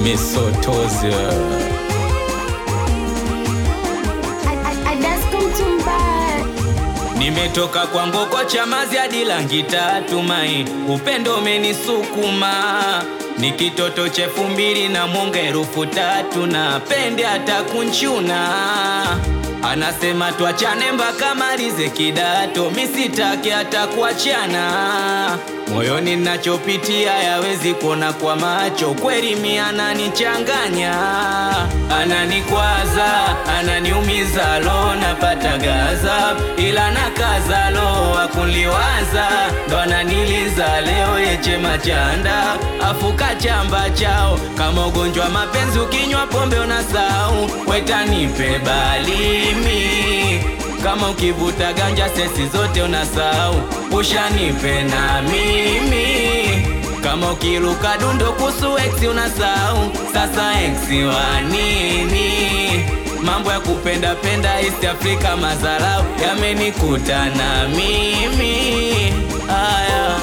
Misotozi. Nimetoka kwa Ngoko Chamazi hadi Langita Tumai, upendo umenisukuma. Ni kitoto cha 2000 na mwonga 3000, na pende hata kunchuna. Anasema tuachane mpaka malize kidato, misitaki hata kuachana. Moyoni ninachopitia yawezi kuona kwa macho, kweli mimi ananichanganya. Ananikwaza, ananiumiza, lo napata gaza, ila nakaza lo akuliwaza. Ndo ananiliza leo yeche machanda, afuka chamba chao. Kama ugonjwa mapenzi ukinywa pombe unasahau, weta nipe balimi. Kama ukivuta ganja sesi zote unasahau, ushanipe na mimi. Kama ukiruka dundo kusu ex unasahau, sasa ex wa nini? Mambo ya kupenda penda East Africa mazarau yamenikuta na mimi. Aya,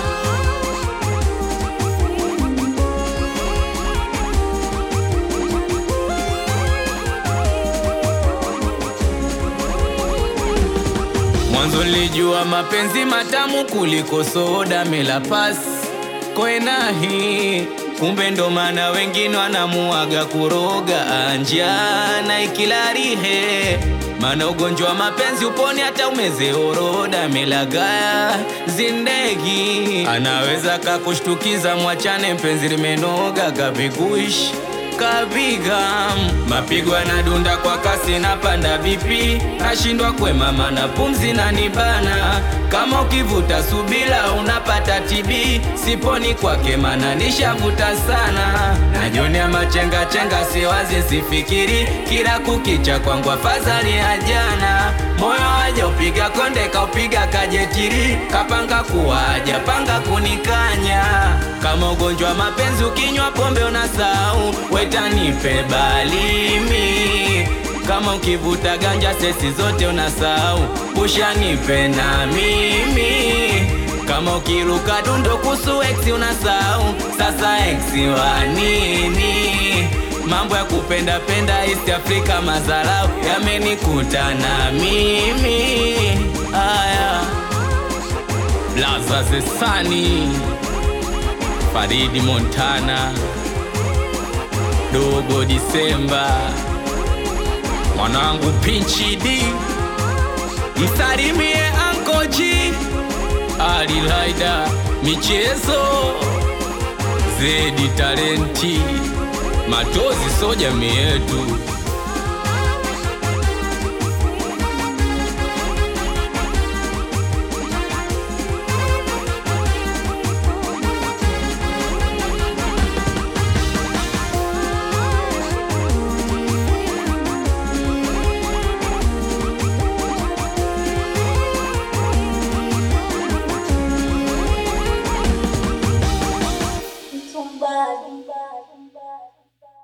mwanzo nilijua mapenzi matamu kuliko soda melapas kwenahi, kumbe ndo maana wengine wanamuaga kuroga anjana ikilarihe. Mana ugonjwa mapenzi uponi hata umeze oroda melagaya zindegi. Anaweza kakushtukiza mwachane mpenzi limenoga kabiguish kabiga. Mapigo yanadunda kwa kasi na panda vipi, nashindwa kwema na pumzi na nibana. Kama ukivuta subila unapata TB, siponi kwake mana nishavuta sana. Najionea machenga chenga siwazi sifikiri, kila kukicha kwangu afadhali ya jana. Moyo waja upiga konde kaupiga kajetiri, kapanga kuwaja panga kunikanya. Kama ugonjwa mapenzi ukinywa pombe unasahau, weta nipe balimi. Kama ukivuta ganja sesi zote unasahau, ushanipe na mimi. Kama ukiruka dundo kusu ex unasahau, sasa ex wa nini? Mambo ya kupenda penda East Africa mazarau yamenikuta na mimi. Aya, Blaza Zesani, Faridi Montana, Dogo Disemba, mwanangu Pinchi D, msalimie Anko G, Ali Laida michezo, Zedi talenti, Matozi so jamii yetu.